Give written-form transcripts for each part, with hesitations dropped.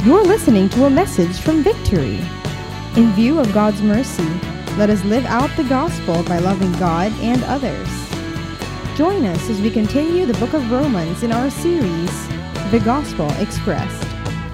You're listening to a message from Victory. In view of God's mercy, let us live out the gospel by loving God and others. Join us as we continue the book of Romans in our series, The Gospel Expressed.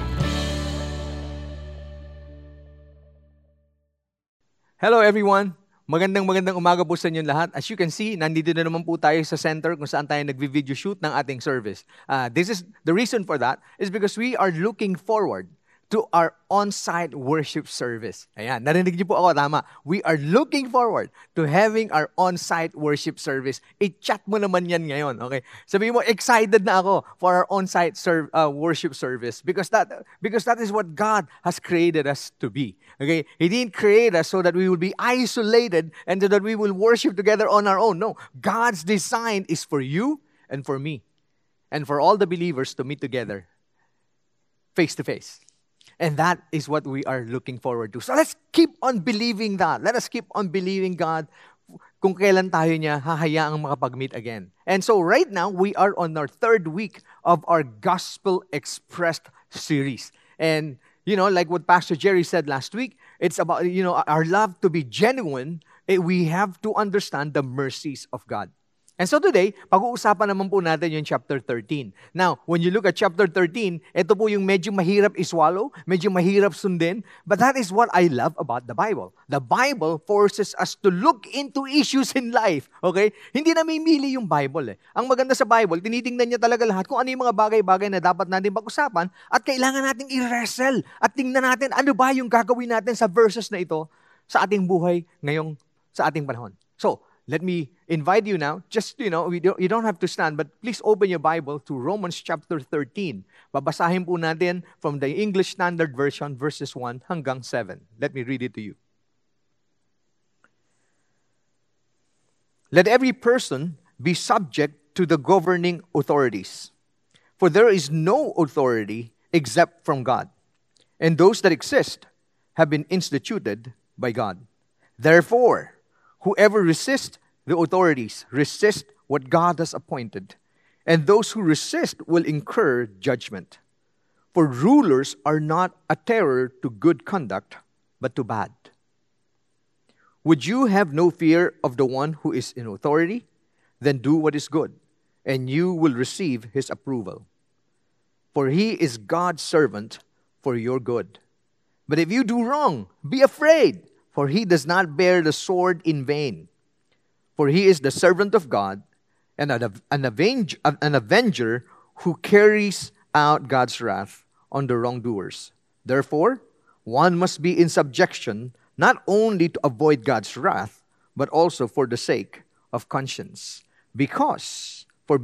Hello everyone! Magandang umaga po sa inyong lahat. As you can see, nandito na naman po tayo sa center kung saan tayo nagvi-video shoot ng ating service. This is the reason for that is because we are looking forward to our on-site worship service. Ayan, narinig niyo po ako, tama. We are looking forward to having our on-site worship service. I-chat mo naman yan ngayon, okay? Sabihin mo, excited na ako for our on-site worship service because that is what God has created us to be. Okay? He didn't create us so that we will be isolated and so that we will worship together on our own. No, God's design is for you and for me and for all the believers to meet together face to face. And that is what we are looking forward to. So let's keep on believing that. Let us keep on believing God kung kailan tayo niya hahayaang makapag-meet again. And so right now, we are on our third week of our Gospel Expressed series. And, like what Pastor Jerry said last week, it's about, our love to be genuine. We have to understand the mercies of God. And so today, pag-uusapan naman po natin yung chapter 13. Now, when you look at chapter 13, ito po yung medyo mahirap iswallow, medyo mahirap sundin, but that is what I love about the Bible. The Bible forces us to look into issues in life, okay? Hindi na mimili yung Bible eh. Ang maganda sa Bible, tinitingnan niya talaga lahat kung ano yung mga bagay-bagay na dapat natin pag-usapan at kailangan nating i-wrestle at tingnan natin ano ba yung gagawin natin sa verses na ito sa ating buhay ngayong sa ating panahon. So, let me invite you now, just, you don't have to stand, but please open your Bible to Romans chapter 13. Babasahin po natin from the English Standard Version, verses 1 hanggang 7. Let me read it to you. Let every person be subject to the governing authorities, for there is no authority except from God, and those that exist have been instituted by God. Therefore, whoever resists the authorities resist what God has appointed, and those who resist will incur judgment. For rulers are not a terror to good conduct, but to bad. Would you have no fear of the one who is in authority? Then do what is good, and you will receive his approval. For he is God's servant for your good. But if you do wrong, be afraid, for he does not bear the sword in vain. For he is the servant of God and an avenger who carries out God's wrath on the wrongdoers. Therefore, one must be in subjection, not only to avoid God's wrath, but also for the sake of conscience. Because of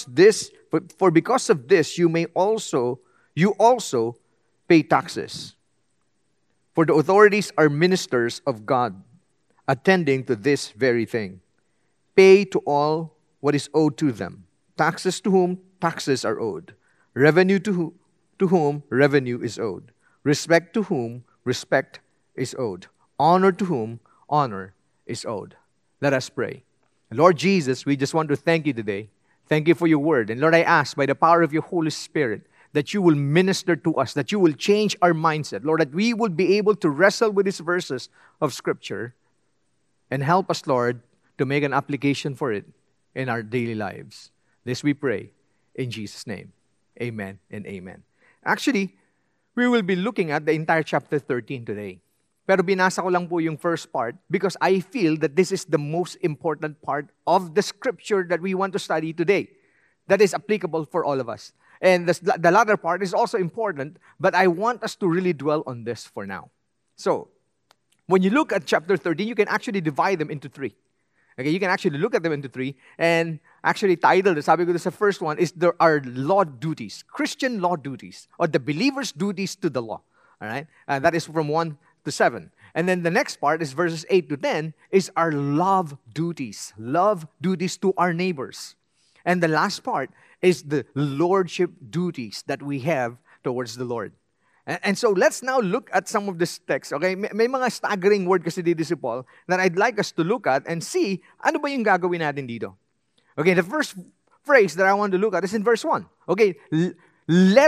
this, you also pay taxes. For the authorities are ministers of God, attending to this very thing. Pay to all what is owed to them. Taxes to whom taxes are owed. Revenue to whom revenue is owed. Respect to whom respect is owed. Honor to whom honor is owed. Let us pray. Lord Jesus, we just want to thank you today. Thank you for your word. And Lord, I ask by the power of your Holy Spirit that you will minister to us, that you will change our mindset. Lord, that we will be able to wrestle with these verses of Scripture and help us, Lord, to make an application for it in our daily lives. This we pray in Jesus' name. Amen and amen. Actually, we will be looking at the entire chapter 13 today. Pero binasa ko lang po yung first part because I feel that this is the most important part of the scripture that we want to study today. That is applicable for all of us. And the latter part is also important, but I want us to really dwell on this for now. So, when you look at chapter 13, you can actually divide them into three. Okay, you can actually look at them into three and actually title this. Sabi ko the first one is there are law duties, Christian law duties, or the believer's duties to the law. All right, that is from 1 to 7. And then the next part is verses 8 to 10 is our love duties to our neighbors. And the last part is the lordship duties that we have towards the Lord. And so let's now look at some of this text. Okay, may mga staggering word kasi dito si Paul that I'd like us to look at and see ano ba yung gagawin natin dito. Okay, the first phrase that I want to look at is in verse 1. Okay, let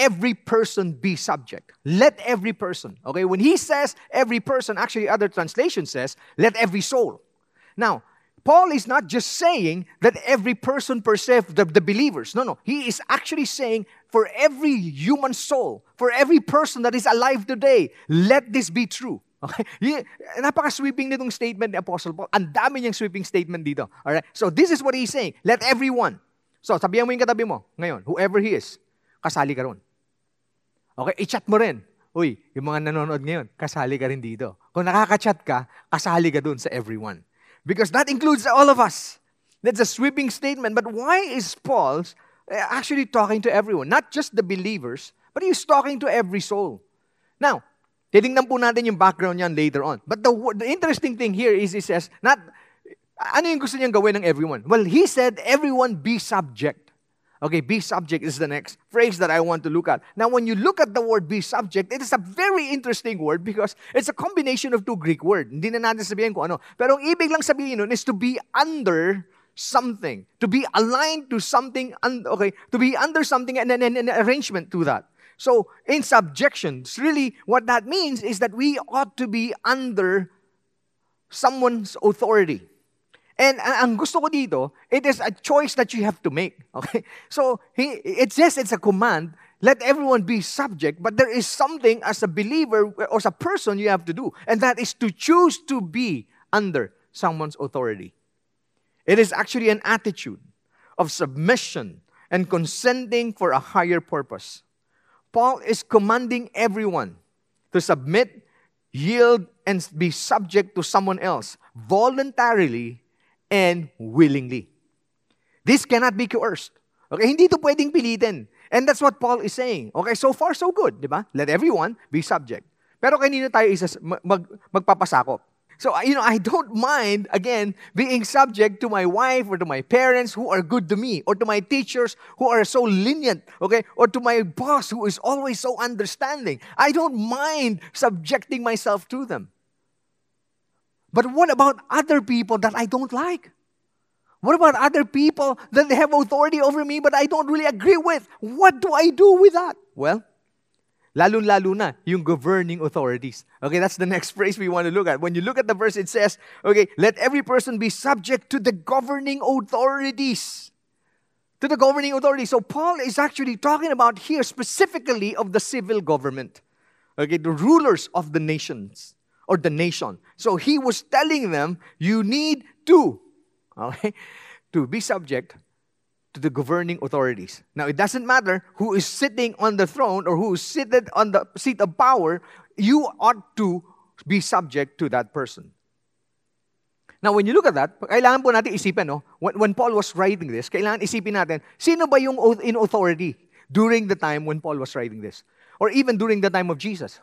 every person be subject. Let every person. Okay, when he says every person, actually other translation says, let every soul. Now, Paul is not just saying that every person per se, the believers. No. He is actually saying for every human soul, for every person that is alive today, let this be true. Okay? Napaka-sweeping nitong statement ni Apostle Paul. Ang dami niyang sweeping statement dito. Alright? So this is what he's saying. Let everyone. So sabihan mo yung katabi mo, ngayon, whoever he is, kasali ka ron. Okay? I-chat mo rin. Uy, yung mga nanonood ngayon, kasali ka rin dito. Kung nakaka-chat ka, kasali ka dun sa everyone. Because that includes all of us. That's a sweeping statement. But why is Paul actually talking to everyone? Not just the believers, but he's talking to every soul. Now, titingnan po natin yung background niyan later on. But the interesting thing here is he says, ano yung gusto niyang gawin ng everyone? Well, he said, everyone be subject. Okay, be subject is the next phrase that I want to look at. Now, when you look at the word be subject, it is a very interesting word because it's a combination of two Greek words. Hindi na natin sabihin kung ano. Pero ang ibig lang sabihin nun is to be under something. To be aligned to something, to be under something and an arrangement to that. So, in subjection, really what that means is that we ought to be under someone's authority. And ang gusto ko dito, it is a choice that you have to make. Okay? So, it says it's a command, let everyone be subject, but there is something as a believer or as a person you have to do. And that is to choose to be under someone's authority. It is actually an attitude of submission and consenting for a higher purpose. Paul is commanding everyone to submit, yield, and be subject to someone else voluntarily and willingly. This cannot be coerced. Okay, hindi ito pwedeng pilitin. And that's what Paul is saying. Okay, so far so good, di ba? Let everyone be subject. Pero kanino tayo magpapasakop? So, I don't mind, again, being subject to my wife or to my parents who are good to me, or to my teachers who are so lenient, okay? Or to my boss who is always so understanding. I don't mind subjecting myself to them. But what about other people that I don't like? What about other people that they have authority over me but I don't really agree with? What do I do with that? Well, lalo-lalo na yung governing authorities. Okay, that's the next phrase we want to look at. When you look at the verse, it says, okay, let every person be subject to the governing authorities. To the governing authorities. So Paul is actually talking about here specifically of the civil government. Okay, the rulers of the nations. Or the nation. So he was telling them, you need to be subject to the governing authorities. Now, it doesn't matter who is sitting on the throne or who is seated on the seat of power, you ought to be subject to that person. Now, when you look at that, kailangan po natin isipin, no? When Paul was writing this, kailangan isipin natin, sino ba yung in authority during the time when Paul was writing this? Or even during the time of Jesus?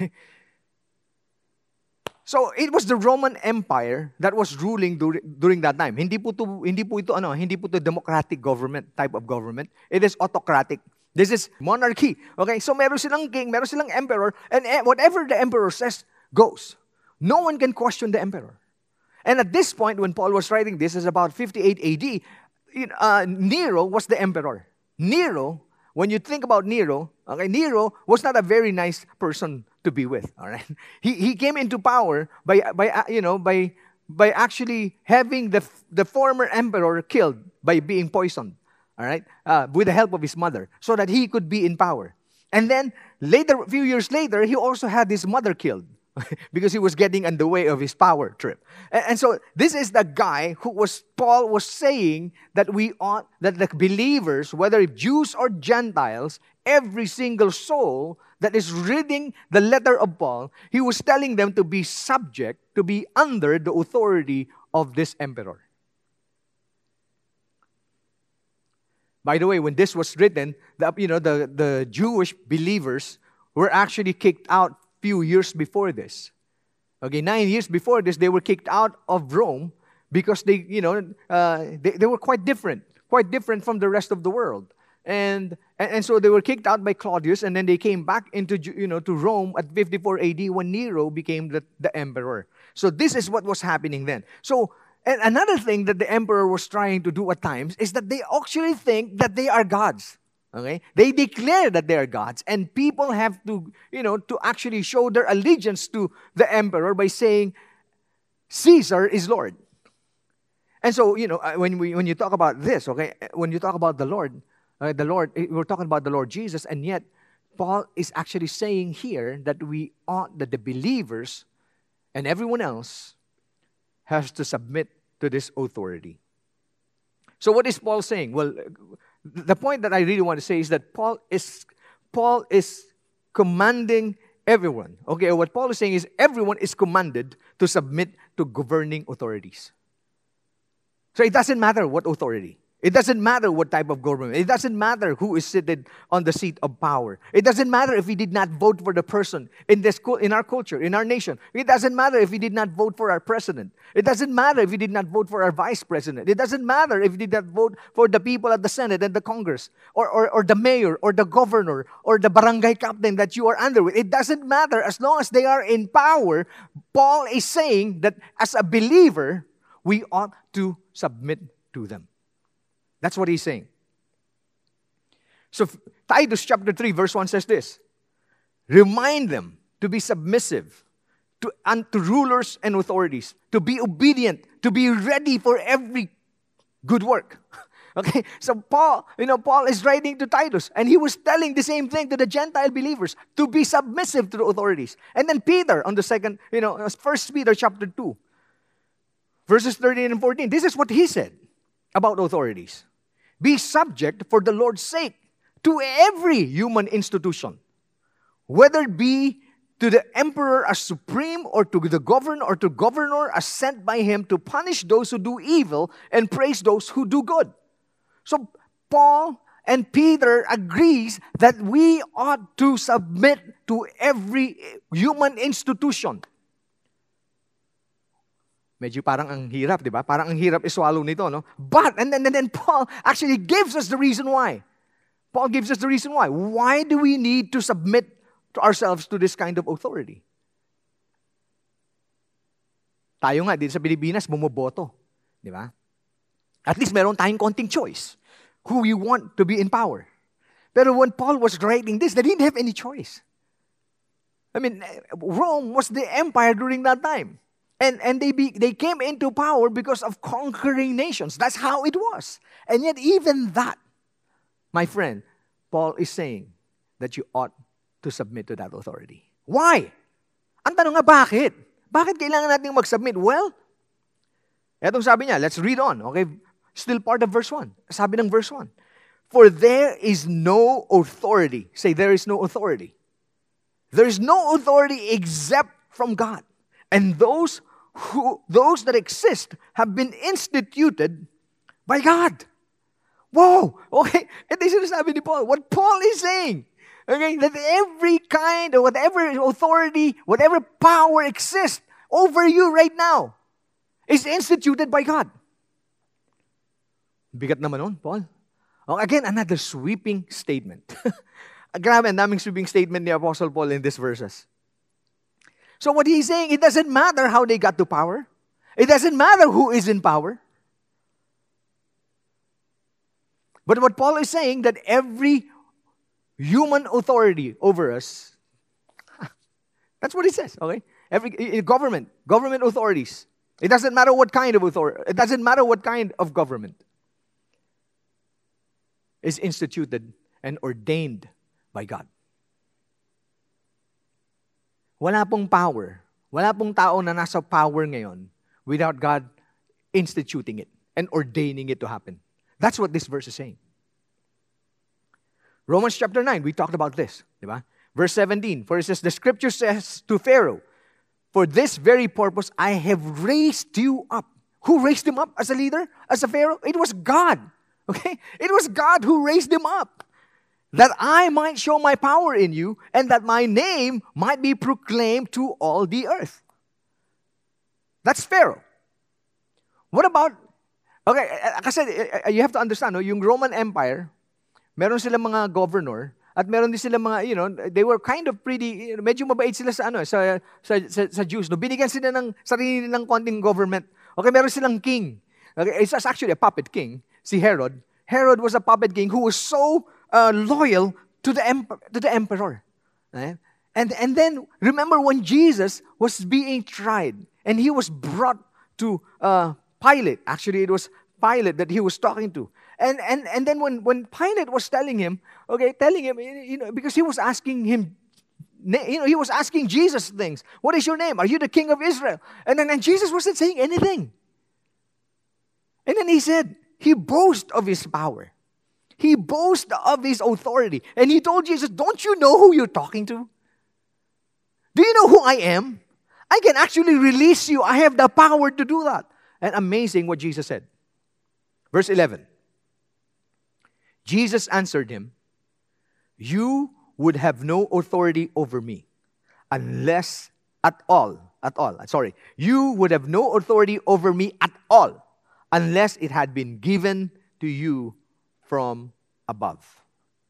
So it was the Roman Empire that was ruling during that time. Hindi po ito democratic government type of government. It is autocratic. This is monarchy. Okay? So meron silang king, meron silang emperor, and whatever the emperor says goes. No one can question the emperor. And at this point, when Paul was writing this, is about 58 AD, Nero was the emperor. Nero, when you think about Nero, okay, Nero was not a very nice person to be with. All right, he came into power by actually having the former emperor killed by being poisoned. All right, with the help of his mother, so that he could be in power. And then later, a few years later, he also had his mother killed because he was getting in the way of his power trip. And so this is the guy Paul was saying that that the believers, whether Jews or Gentiles, every single soul that is reading the letter of Paul, he was telling them to be subject, to be under the authority of this emperor. By the way, when this was written, the Jewish believers were actually kicked out few years before this. Okay, 9 years before this, they were kicked out of Rome because they were quite different from the rest of the world. And so they were kicked out by Claudius, and then they came back into to Rome at 54 AD when Nero became the emperor. So this is what was happening then. So and another thing that the emperor was trying to do at times is that they actually think that they are gods. Okay? They declare that they are gods, and people have to, to actually show their allegiance to the emperor by saying, Caesar is Lord. And so, when you talk about this, okay, when you talk about the Lord, we're talking about the Lord Jesus, and yet Paul is actually saying here that that the believers and everyone else has to submit to this authority. So what is Paul saying? Well, the point that I really want to say is that Paul is commanding everyone. Okay, what Paul is saying is everyone is commanded to submit to governing authorities. So it doesn't matter what authority. It doesn't matter what type of government. It doesn't matter who is seated on the seat of power. It doesn't matter if we did not vote for the person in our culture, in our nation. It doesn't matter if we did not vote for our president. It doesn't matter if we did not vote for our vice president. It doesn't matter if we did not vote for the people at the Senate and the Congress, or the mayor, or the governor, or the barangay captain that you are under with. It doesn't matter as long as they are in power. Paul is saying that as a believer, we ought to submit to them. That's what he's saying. So Titus chapter 3 verse 1 says this. Remind them to be submissive to rulers and authorities, to be obedient, to be ready for every good work. Okay, so Paul is writing to Titus, and he was telling the same thing to the Gentile believers, to be submissive to the authorities. And then Peter on the second, 1 Peter chapter 2, verses 13 and 14, this is what he said about authorities. Be subject for the Lord's sake to every human institution, whether it be to the emperor as supreme, or to the governor as sent by him to punish those who do evil and praise those who do good. So Paul and Peter agrees that we ought to submit to every human institution. Medyo parang ang hirap, di ba? Parang ang hirap iswallow nito, no? But, and then Paul actually gives us the reason why. Paul gives us the reason why. Why do we need to submit to ourselves to this kind of authority? Tayo nga, dito sa Pilipinas, bumoboto. Di ba? At least meron tayong konting choice who we want to be in power. Pero when Paul was writing this, they didn't have any choice. I mean, Rome was the empire during that time. And they came into power because of conquering nations. That's how it was. And yet even that, my friend, Paul is saying that you ought to submit to that authority. Why? Ang tanong nga, bakit? Bakit kailangan natin mag-submit? Well, etong sabi niya, let's read on. Okay, still part of verse 1. Sabi ng verse 1, for there is no authority. Say, there is no authority. There is no authority except from God. And those that exist have been instituted by God. Whoa! Okay, ito yung sinasabi ni Paul. What Paul is saying, okay, that every kind of whatever authority, whatever power exists over you right now is instituted by God. Bigat naman nun, Paul. Okay, again, another sweeping statement. Grabe, ang daming sweeping statement ni Apostle Paul in these verses. So what he's saying, it doesn't matter how they got to power. It doesn't matter who is in power. But what Paul is saying, that every human authority over us, that's what he says, okay? Every government authorities. It doesn't matter what kind of authority. It doesn't matter what kind of government is instituted and ordained by God. Wala pong power. Wala pong tao na nasa power ngayon without God instituting it and ordaining it to happen. That's what this verse is saying. Romans chapter 9, we talked about this. Diba? Verse 17, for it says, the scripture says to Pharaoh, for this very purpose I have raised you up. Who raised him up as a leader, as a Pharaoh? It was God. Okay? It was God who raised him up. That I might show my power in you, and that my name might be proclaimed to all the earth. That's Pharaoh. What about, okay, kasi you have to understand, no, yung Roman Empire, meron silang mga governor, at meron din silang mga, they were kind of pretty, medyo mabait sila sa Jews. No? Binigyan sila ng sarili nilang konting government. Okay, meron silang king. Okay, it's actually a puppet king, si Herod. Herod was a puppet king who was so loyal to the emperor. Right? And then remember when Jesus was being tried and he was brought to Pilate. Actually, it was Pilate that he was talking to. And then when Pilate was telling him, because he was asking him, he was asking Jesus things. What is your name? Are you the king of Israel? And then Jesus wasn't saying anything. And then he said, he boasts of his power. He boasts of his authority. And he told Jesus, don't you know who you're talking to? Do you know who I am? I can actually release you. I have the power to do that. And amazing what Jesus said. Verse 11. Jesus answered him, you would have no authority over me unless you would have no authority over me at all unless it had been given to you from above.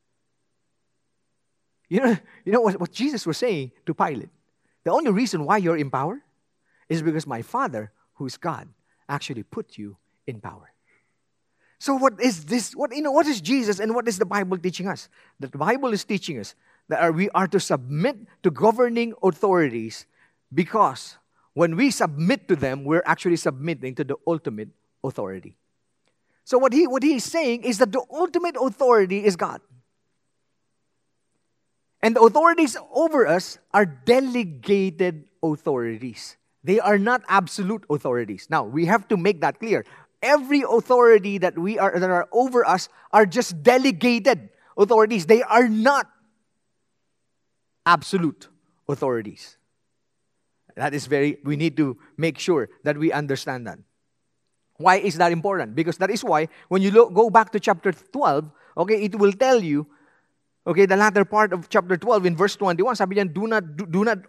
You know what Jesus was saying to Pilate? The only reason why you're in power is because my Father, who is God, actually put you in power. So what is this? What is Jesus and what is the Bible teaching us? The Bible is teaching us that we are to submit to governing authorities because when we submit to them, we're actually submitting to the ultimate authority. So what he is saying is that the ultimate authority is God. And the authorities over us are delegated authorities. They are not absolute authorities. Now, we have to make that clear. Every authority that are over us are just delegated authorities. They are not absolute authorities. We need to make sure that we understand that. Why is that important? Because that is why when you go back to chapter 12, it will tell you, the latter part of chapter 12 in verse 21, sabi niyan, do not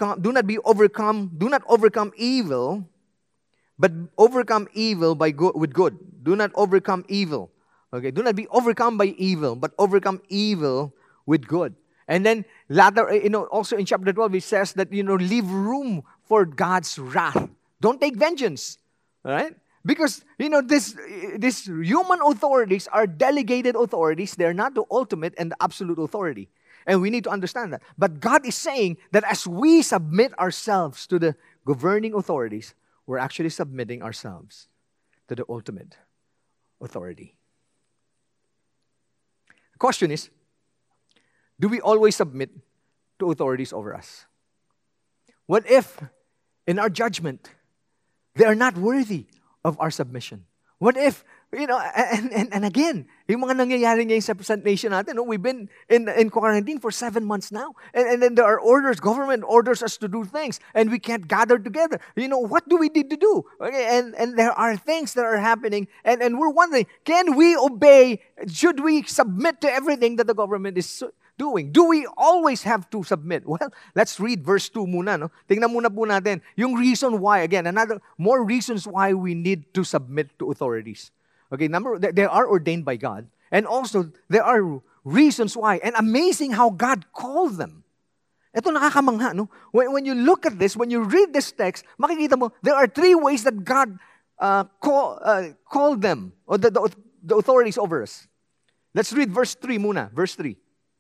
overcome evil, but overcome evil with good. Do not overcome evil. Okay, do not be overcome by evil, but overcome evil with good. And then later, also in chapter 12, it says that, leave room for God's wrath. Don't take vengeance. All right? Because, these human authorities are delegated authorities. They're not the ultimate and the absolute authority. And we need to understand that. But God is saying that as we submit ourselves to the governing authorities, we're actually submitting ourselves to the ultimate authority. The question is, do we always submit to authorities over us? What if, in our judgment, they are not worthy of our submission? What if, and again, yung mga nangyayari ngayon sa present nation natin, we've been in quarantine for 7 months now. And then there are orders, government orders us to do things, and we can't gather together. What do we need to do? Okay, and there are things that are happening, and we're wondering, can we obey? Should we submit to everything that the government is doing? Do we always have to submit? Well, let's read verse 2 muna. No? Tingnan muna po natin yung reason why. Again, more reasons why we need to submit to authorities. Okay, they are ordained by God. And also, there are reasons why. And amazing how God called them. Ito nakakamangha, no? When you look at this, when you read this text, makikita mo, there are 3 ways that God called them, or the authorities over us. Let's read verse 3 muna. Verse 3.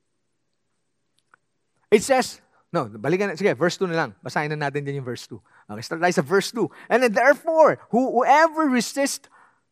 It says, verse 2 na lang. Basahin na natin din yung verse 2. Okay, start tayo sa verse 2. And then therefore, whoever resists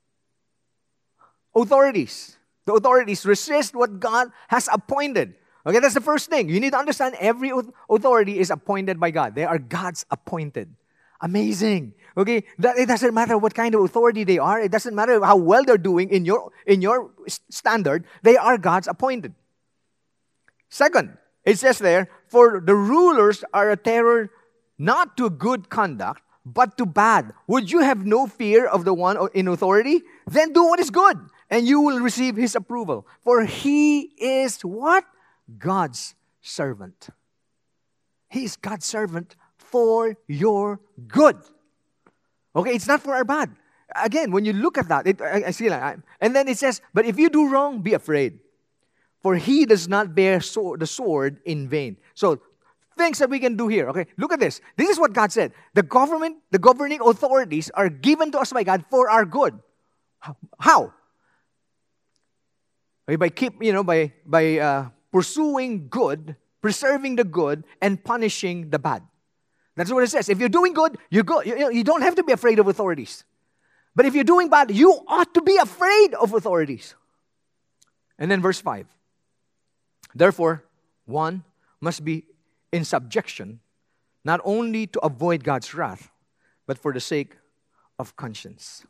authorities, the authorities resist what God has appointed. Okay, that's the first thing. You need to understand every authority is appointed by God. They are God's appointed. Amazing. Okay, that it doesn't matter what kind of authority they are. It doesn't matter how well they're doing in your standard. They are God's appointed. Second, it says there, for the rulers are a terror not to good conduct, but to bad. Would you have no fear of the one in authority? Then do what is good, and you will receive his approval. For he is what? God's servant. He is God's servant for your good. Okay, it's not for our bad. Again, when you look at that, and then it says, but if you do wrong, be afraid. For he does not bear the sword in vain. So, things that we can do here. Okay, look at this. This is what God said. The governing authorities are given to us by God for our good. How? Okay, by pursuing good, preserving the good, and punishing the bad. That's what it says. If you're doing good, you're good. You don't have to be afraid of authorities. But if you're doing bad, you ought to be afraid of authorities. And then verse 5. Therefore, one must be in subjection, not only to avoid God's wrath, but for the sake of conscience.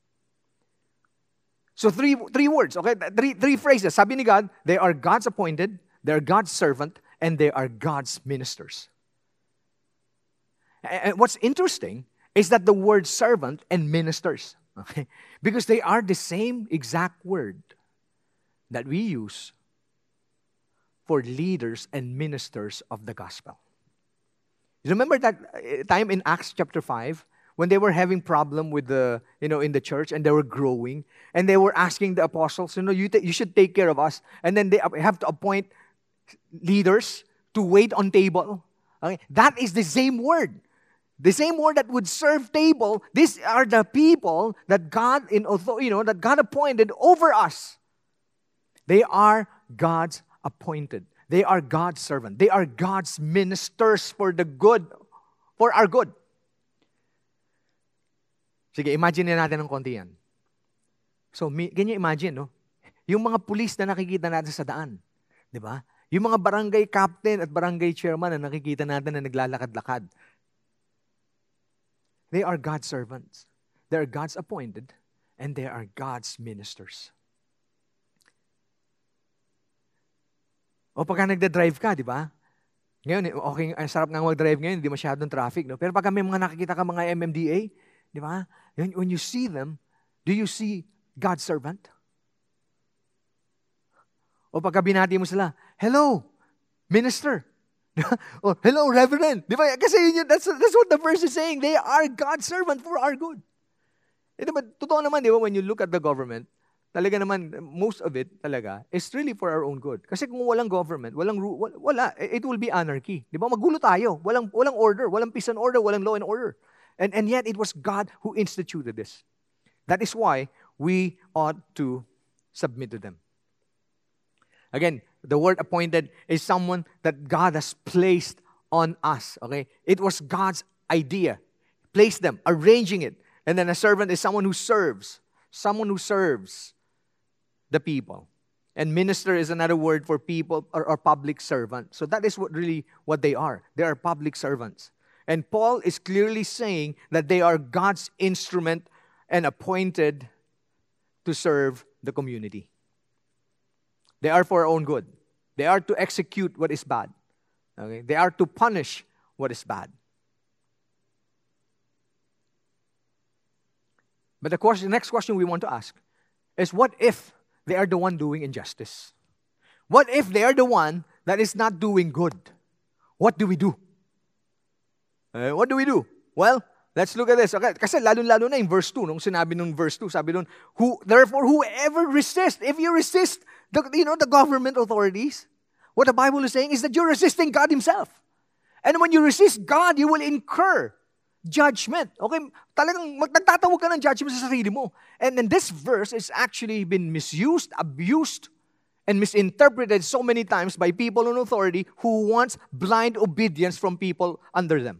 So three words, okay? Three phrases. Sabi ni God, they are God's appointed, they are God's servant, and they are God's ministers. And what's interesting is that the word servant and ministers, okay? Because they are the same exact word that we use for leaders and ministers of the gospel. You remember that time in Acts chapter 5 when they were having problem with in the church and they were growing and they were asking the apostles, you should take care of us. And then they have to appoint leaders to wait on table. Okay? That is the same word. The same word that would serve table. These are the people that God that God appointed over us. They are God's appointed. They are God's servant. They are God's ministers for the good, for our good. Sige, imagine natin ng konti yan. So, ganyan imagine, no? Yung mga pulis na nakikita natin sa daan. Di ba? Yung mga barangay captain at barangay chairman na nakikita natin na naglalakad-lakad. They are God's servants. They are God's appointed. And they are God's ministers. O pagka nagda-drive ka, di ba? Ngayon, okay, ang sarap nga mag-drive ngayon, hindi masyadong traffic. No? Pero pagka may mga nakikita ka mga MMDA, di ba? When you see them, do you see God's servant? O pagka binati mo sila, hello, minister. Oh, hello, reverend. Di ba? Kasi that's what the verse is saying. They are God's servant for our good. Diba, totoo naman, di ba, when you look at the government, talaga naman, most of it talaga is really for our own good. Kasi kung walang government, wala, it will be anarchy. Di ba? Magulo tayo. Walang order, walang peace and order, walang law and order. And yet, it was God who instituted this. That is why we ought to submit to them. Again, the word appointed is someone that God has placed on us. Okay? It was God's idea. Placed them, arranging it. And then a servant is someone who serves. Someone who serves the people. And minister is another word for people or public servant. So that is what they are. They are public servants. And Paul is clearly saying that they are God's instrument and appointed to serve the community. They are for our own good. They are to execute what is bad. Okay? They are to punish what is bad. But the next question we want to ask is, what if they are the one doing injustice? What if they are the one that is not doing good? What do we do? What do we do? Well, let's look at this. Okay? Kasi lalo-lalo na in verse 2, nung sinabi nung verse 2, sabi nun, therefore, whoever resists, if you resist the government authorities, what the Bible is saying is that you're resisting God Himself. And when you resist God, you will incur judgment. Okay? Talagang magtatawag ka ng judgment sa sarili mo. And then this verse is actually been misused, abused, and misinterpreted so many times by people in authority who wants blind obedience from people under them.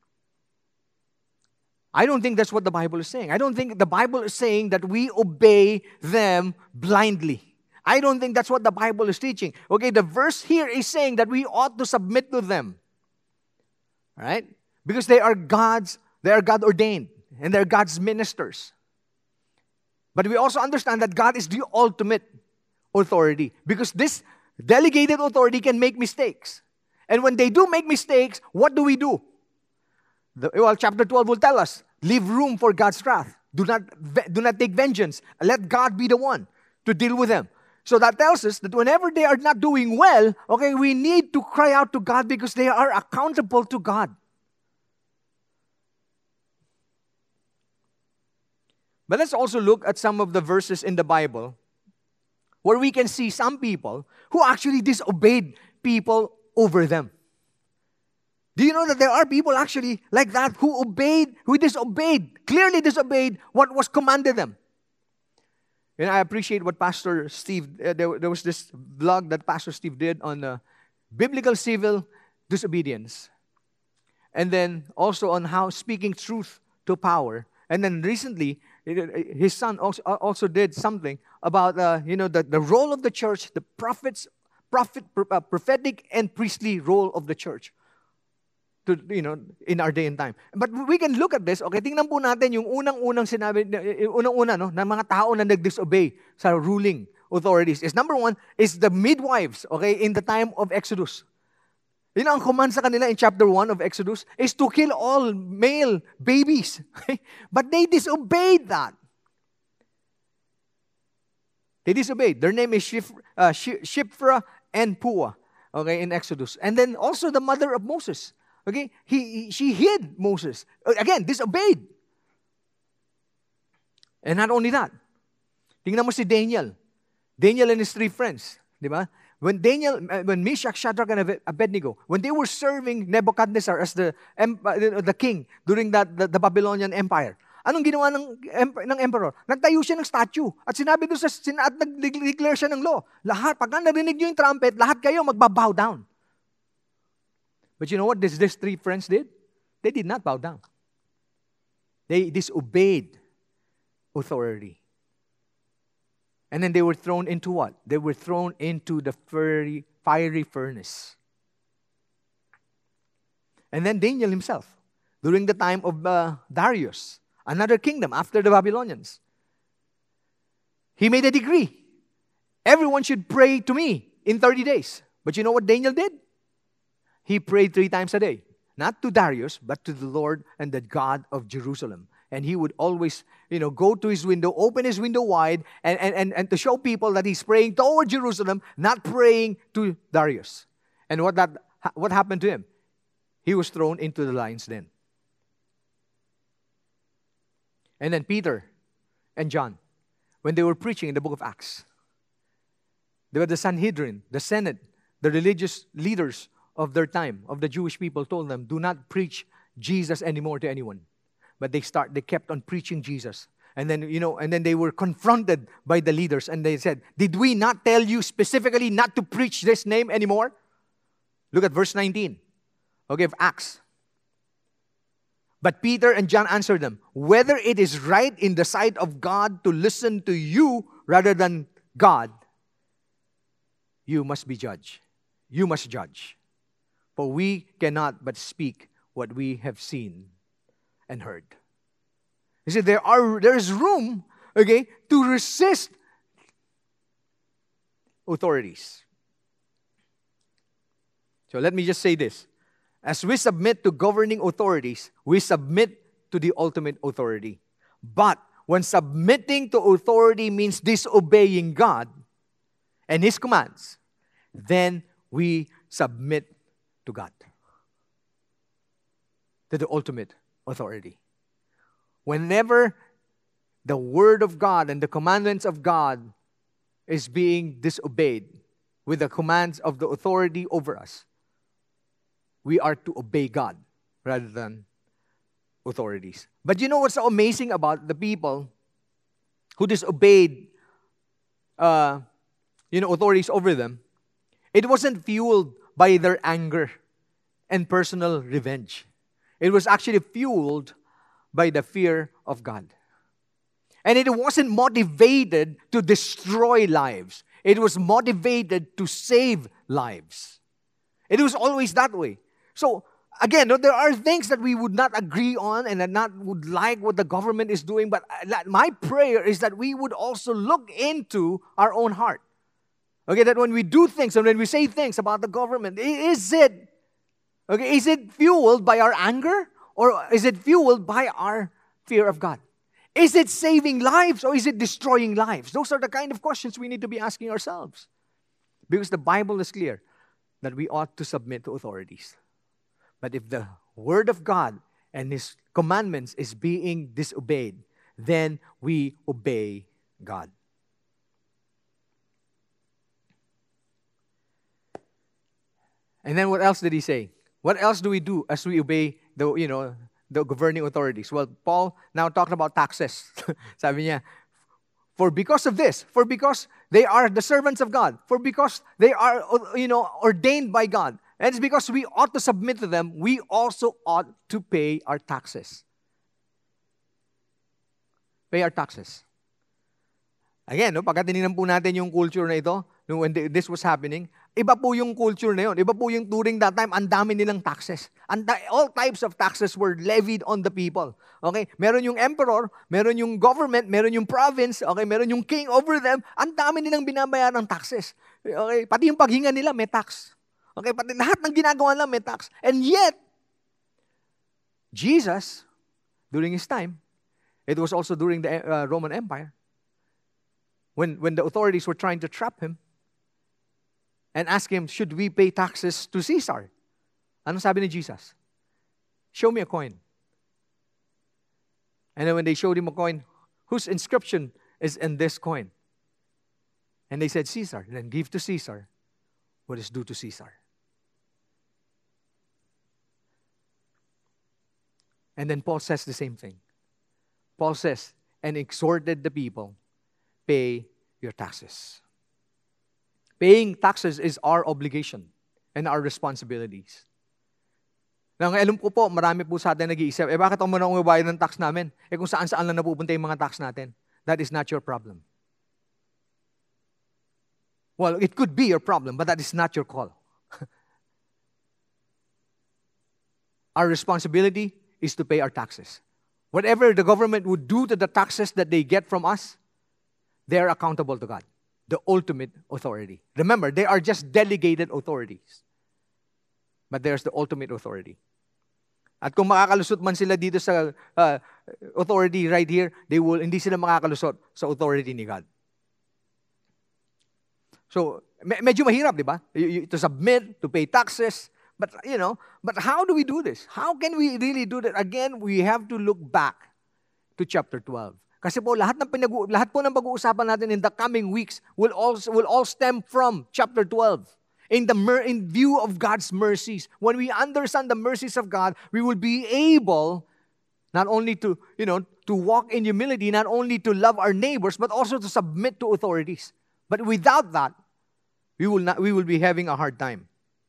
I don't think that's what the Bible is saying. I don't think the Bible is saying that we obey them blindly. I don't think that's what the Bible is teaching. Okay, the verse here is saying that we ought to submit to them. All right? Because they are God ordained, and they're God's ministers. But we also understand that God is the ultimate authority, because this delegated authority can make mistakes. And when they do make mistakes, what do we do? Chapter 12 will tell us, leave room for God's wrath. Do not take vengeance. Let God be the one to deal with them. So that tells us that whenever they are not doing well, okay, we need to cry out to God because they are accountable to God. But let's also look at some of the verses in the Bible where we can see some people who actually disobeyed people over them. Do you know that there are people actually like that who clearly disobeyed what was commanded them? And I appreciate what Pastor Steve, there was this vlog that Pastor Steve did on biblical civil disobedience. And then also on how speaking truth to power. And then recently, his son also did something about the role of the church, the prophetic and priestly role of the church. In our day and time. But we can look at this. Okay, tingnan po natin yung unang-unang sinabi, unang-una, no, ng mga tao na nag-disobey sa ruling authorities. Number one, is the midwives, okay, in the time of Exodus. Yun ang command sa kanila in chapter 1 of Exodus, is to kill all male babies. Okay? But they disobeyed that. They disobeyed. Their name is Shiphrah and Puah, okay, in Exodus. And then also the mother of Moses. Okay, she hid Moses. Again, disobeyed. And not only that, tingnan mo si Daniel. Daniel and his 3 friends, di ba? When Meshach, Shadrach, and Abednego, when they were serving Nebuchadnezzar as the king during the Babylonian Empire, anong ginawa ng emperor? Nagtayo siya ng statue. At sinabi doon at nag-declare siya ng law. Lahat, pagka narinig niyo yung trumpet, lahat kayo magbabow down. But you know what these 3 friends did? They did not bow down. They disobeyed authority. And then they were thrown into what? They were thrown into the fiery furnace. And then Daniel himself, during the time of Darius, another kingdom after the Babylonians, he made a decree. Everyone should pray to me in 30 days. But you know what Daniel did? He prayed 3 times a day. Not to Darius, but to the Lord and the God of Jerusalem. And he would always, go to his window, open his window wide, and to show people that he's praying toward Jerusalem, not praying to Darius. And what happened to him? He was thrown into the lion's den. And then Peter and John, when they were preaching in the book of Acts, they were the Sanhedrin, the Senate, the religious leaders of their time, of the Jewish people, told them, do not preach Jesus anymore to anyone. But they kept on preaching Jesus. And then they were confronted by the leaders, and they said, did we not tell you specifically not to preach this name anymore? Look at verse 19. Okay, of Acts. But Peter and John answered them, whether it is right in the sight of God to listen to you rather than God, you must be judged. You must judge. For we cannot but speak what we have seen and heard. You see, there is room, okay, to resist authorities. So let me just say this. As we submit to governing authorities, we submit to the ultimate authority. But when submitting to authority means disobeying God and His commands, then we submit to God, to the ultimate authority. Whenever the Word of God and the commandments of God is being disobeyed with the commands of the authority over us, we are to obey God rather than authorities. But you know what's so amazing about the people who disobeyed authorities over them? It wasn't fueled by their anger and personal revenge. It was actually fueled by the fear of God. And it wasn't motivated to destroy lives. It was motivated to save lives. It was always that way. So, again, there are things that we would not agree on and that not would like what the government is doing. But my prayer is that we would also look into our own heart. Okay, that when we do things and when we say things about the government, is it fueled by our anger or is it fueled by our fear of God? Is it saving lives or is it destroying lives? Those are the kind of questions we need to be asking ourselves. Because the Bible is clear that we ought to submit to authorities. But if the Word of God and His commandments is being disobeyed, then we obey God. And then what else did he say? What else do we do as we obey the governing authorities? Well, Paul now talked about taxes. Sabi niya, For because of this, for because they are the servants of God, for because they are, ordained by God, and it's because we ought to submit to them, we also ought to pay our taxes. Pay our taxes. Again, pagka tinignan po natin yung culture na ito, when this was happening, iba po yung culture na yun. Iba po yung during that time, ang dami nilang taxes. All types of taxes were levied on the people. Okay? Meron yung emperor, meron yung government, meron yung province, okay? Meron yung king over them. Ang dami nilang binabayaran ng taxes. Okay? Pati yung paghinga nila, may tax. Okay? Pati lahat ng ginagawa nila, may tax. And yet, Jesus, during his time, it was also during the Roman Empire, when the authorities were trying to trap him and ask him, should we pay taxes to Caesar? Ano sabi ni Jesus? Show me a coin. And then when they showed him a coin, whose inscription is in this coin? And they said, Caesar. Then give to Caesar what is due to Caesar. And then Paul says the same thing. Paul says, and exhorted the people, pay your taxes. Paying taxes is our obligation and our responsibilities. Now, alam ko po, marami po sa atin nag-iisip, bakit ako muna umibayad ng tax namin? Kung saan-saan lang napupunta yung mga tax natin. That is not your problem. Well, it could be your problem, but that is not your call. Our responsibility is to pay our taxes. Whatever the government would do to the taxes that they get from us, they are accountable to God, the ultimate authority. Remember, they are just delegated authorities. But there's the ultimate authority. At kung makakalusot man sila dito sa authority right here, hindi sila makakalusot sa authority ni God. So, medyo mahirap, di ba? To submit, to pay taxes. But, but how do we do this? How can we really do that? Again, we have to look back to chapter 12. Kasi po, lahat po ng pag-uusapan natin in the coming weeks will all stem from chapter 12. In view of God's mercies. When we understand the mercies of God, we will be able not only to walk in humility, not only to love our neighbors, but also to submit to authorities. But without that, we will be having a hard time.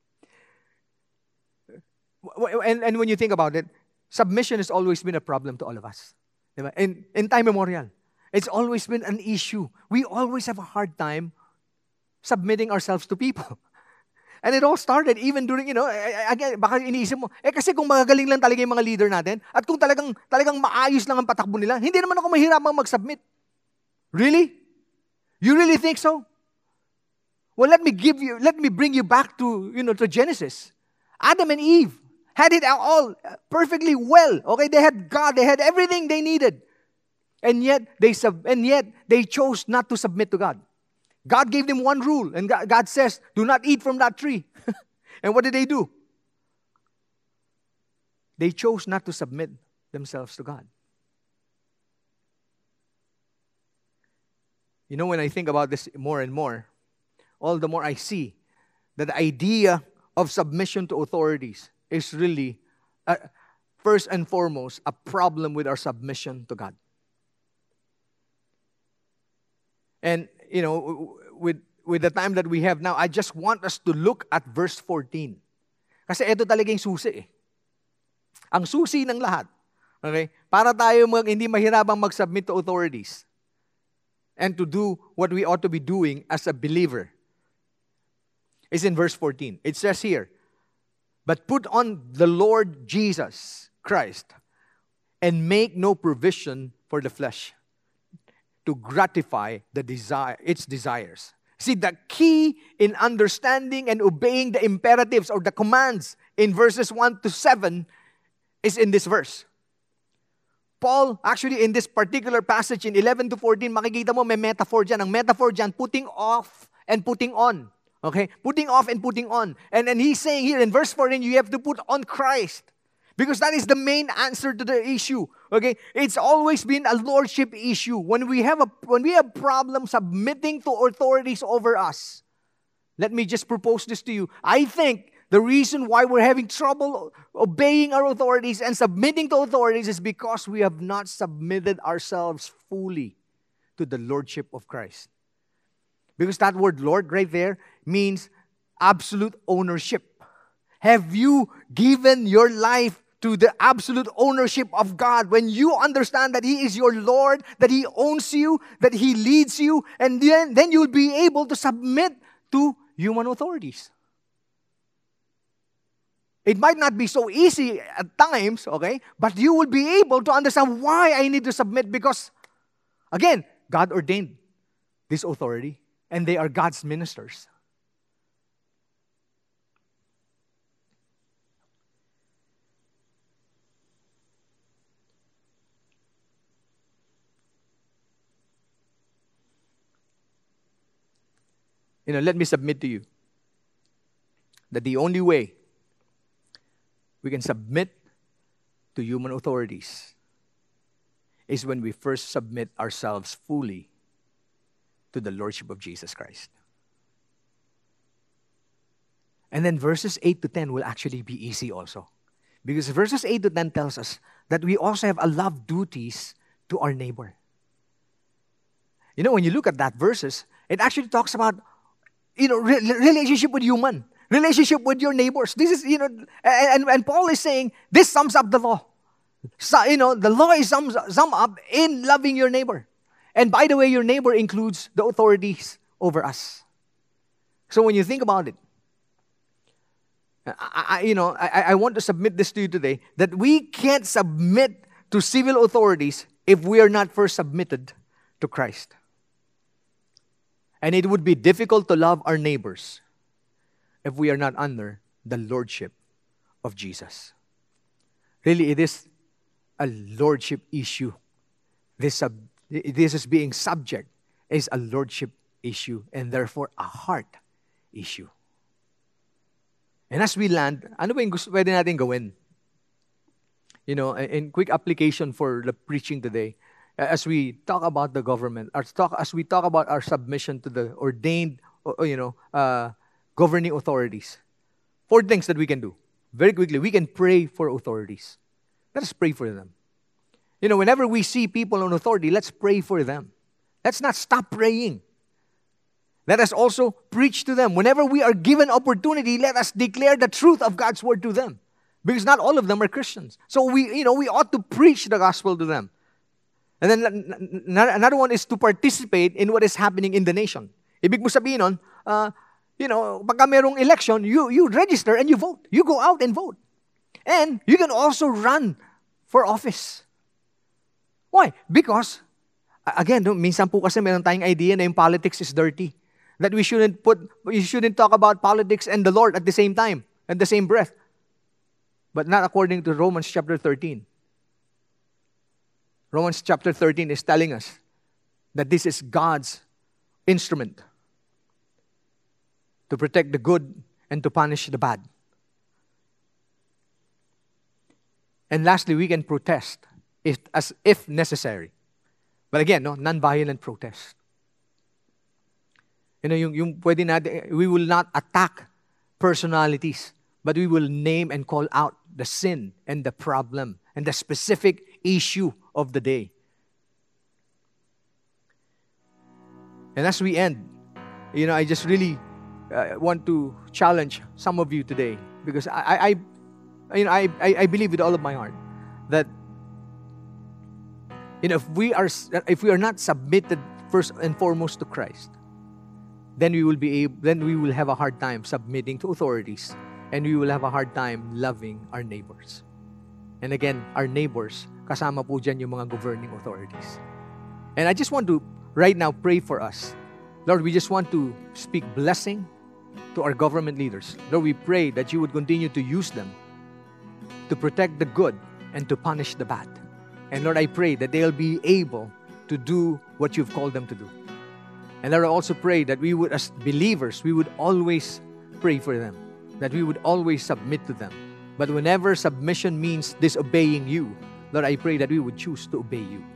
And when you think about it, submission has always been a problem to all of us. In time memorial, it's always been an issue. We always have a hard time submitting ourselves to people. And it all started even during, again, baka iniisip mo, kasi kung magagaling lang talaga yung mga leader natin, at kung talagang maayos lang ang patakbo nila, hindi naman ako mahirapang mag-submit. Really? You really think so? Well, let me bring you back to Genesis. Adam and Eve had it all perfectly well. Okay, they had God, they had everything they needed. And yet they chose not to submit to God. God gave them one rule, and God says, do not eat from that tree. And what did they do? They chose not to submit themselves to God. When I think about this more and more, all the more I see that the idea of submission to authorities is really, first and foremost, a problem with our submission to God. And, with the time that we have now, I just want us to look at verse 14. Kasi ito talaga yung susi eh. Ang susi ng lahat. Okay? Para tayo hindi mahirapang mag-submit to authorities and to do what we ought to be doing as a believer. It's in verse 14. It says here, but put on the Lord Jesus Christ and make no provision for the flesh to gratify its desires. See, the key in understanding and obeying the imperatives or the commands in verses 1 to 7 is in this verse. Paul, actually in this particular passage in 11 to 14, makikita mo may metaphor dyan. Ang metaphor dyan, putting off and putting on. Okay? Putting off and putting on. And he's saying here in verse 14, you have to put on Christ. Because that is the main answer to the issue. Okay? It's always been a lordship issue. When we have problems submitting to authorities over us, let me just propose this to you. I think the reason why we're having trouble obeying our authorities and submitting to authorities is because we have not submitted ourselves fully to the Lordship of Christ. Because that word Lord right there means absolute ownership. Have you given your life to the absolute ownership of God? When you understand that He is your Lord, that He owns you, that He leads you, and then you'll be able to submit to human authorities. It might not be so easy at times, okay? But you will be able to understand why I need to submit because, again, God ordained this authority and they are God's ministers. Let me submit to you that the only way we can submit to human authorities is when we first submit ourselves fully to the Lordship of Jesus Christ. And then verses 8 to 10 will actually be easy also. Because verses 8 to 10 tells us that we also have a love duties to our neighbor. When you look at that verses, it actually talks about relationship with human, relationship with your neighbors. This is, and Paul is saying, this sums up the law. So, the law is summed up in loving your neighbor. And by the way, your neighbor includes the authorities over us. So when you think about it, I want to submit this to you today, that we can't submit to civil authorities if we are not first submitted to Christ. And it would be difficult to love our neighbors if we are not under the lordship of Jesus. Really, it is a lordship issue. This is being subject is a lordship issue and therefore a heart issue. And as we land, ano ba yung pwede natin gawin? In quick application for the preaching today, as we talk about the government, as we talk about our submission to the ordained, governing authorities, 4 things that we can do. Very quickly, we can pray for authorities. Let us pray for them. Whenever we see people on authority, let's pray for them. Let's not stop praying. Let us also preach to them. Whenever we are given opportunity, let us declare the truth of God's word to them. Because not all of them are Christians. So we ought to preach the gospel to them. And then another one is to participate in what is happening in the nation. Ibig mo sabihin nun, pagka merong election, you register and you vote. You go out and vote. And you can also run for office. Why? Because, again, minsan po kasi meron tayong idea na yung politics is dirty. That we shouldn't talk about politics and the Lord at the same time, at the same breath. But not according to Romans chapter 13. Romans chapter 13 is telling us that this is God's instrument to protect the good and to punish the bad. And lastly, we can protest if necessary. But again, non-violent protest. Yung pwede natin, we will not attack personalities, but we will name and call out the sin and the problem and the specific issue of the day. And as we end, I just really want to challenge some of you today because I believe with all of my heart that if we are not submitted first and foremost to Christ, then we will have a hard time submitting to authorities, and we will have a hard time loving our neighbors. And again, our neighbors, kasama po dyan yung mga governing authorities. And I just want to right now pray for us. Lord, we just want to speak blessing to our government leaders. Lord, we pray that you would continue to use them to protect the good and to punish the bad. And Lord, I pray that they'll be able to do what you've called them to do. And Lord, I also pray that we would, as believers, we would always pray for them, that we would always submit to them. But whenever submission means disobeying you, Lord, I pray that we would choose to obey you.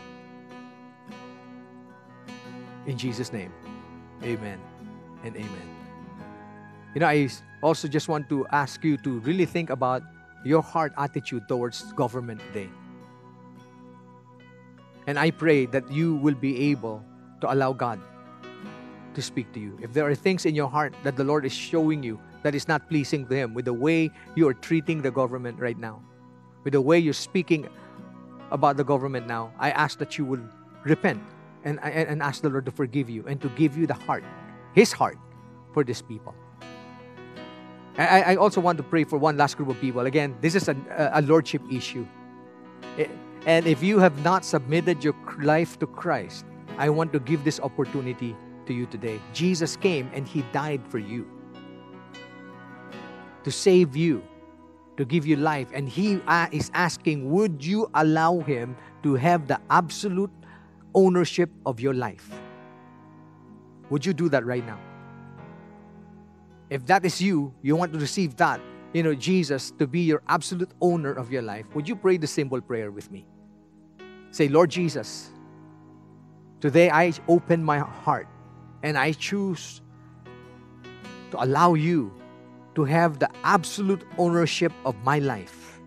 In Jesus' name, amen and amen. I also just want to ask you to really think about your heart attitude towards government today. And I pray that you will be able to allow God to speak to you. If there are things in your heart that the Lord is showing you that is not pleasing to Him, with the way you are treating the government right now, with the way you're speaking about the government now, I ask that you will repent and ask the Lord to forgive you and to give you the heart, His heart, for these people. I also want to pray for one last group of people. Again, this is a lordship issue. And if you have not submitted your life to Christ, I want to give this opportunity to you today. Jesus came and He died for you, to save you, to give you life. And He is asking, would you allow Him to have the absolute ownership of your life? Would you do that right now? If that is you, you want to receive that, Jesus to be your absolute owner of your life, would you pray the simple prayer with me? Say, Lord Jesus, today I open my heart and I choose to allow you to have the absolute ownership of my life.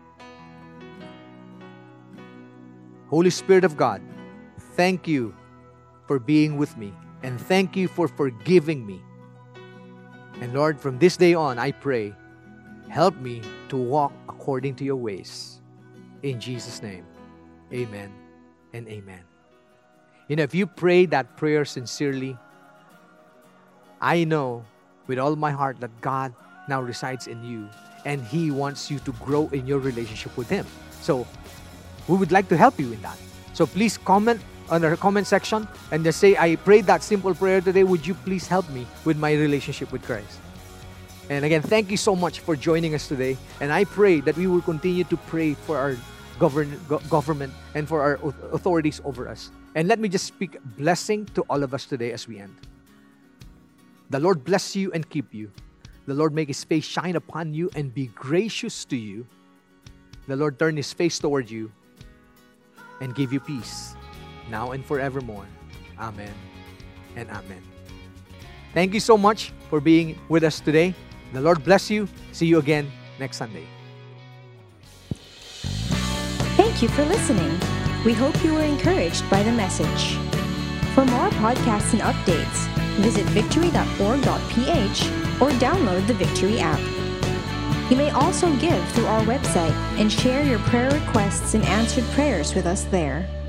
Holy Spirit of God, thank you for being with me, and thank you for forgiving me. And Lord, from this day on, I pray, help me to walk according to your ways. In Jesus' name, amen and amen. If you pray that prayer sincerely, I know with all my heart that God now resides in you and He wants you to grow in your relationship with Him. So we would like to help you in that. So please comment on our comment section and just say, I prayed that simple prayer today. Would you please help me with my relationship with Christ? And again, thank you so much for joining us today. And I pray that we will continue to pray for our government and for our authorities over us. And let me just speak blessing to all of us today as we end. The Lord bless you and keep you. The Lord make His face shine upon you and be gracious to you. The Lord turn His face toward you and give you peace, now and forevermore. Amen and amen. Thank you so much for being with us today. The Lord bless you. See you again next Sunday. Thank you for listening. We hope you were encouraged by the message. For more podcasts and updates, visit victory.org.ph or download the Victory app. You may also give through our website and share your prayer requests and answered prayers with us there.